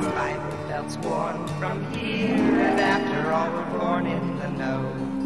Bible belts worn from here, and after all we're born in the know.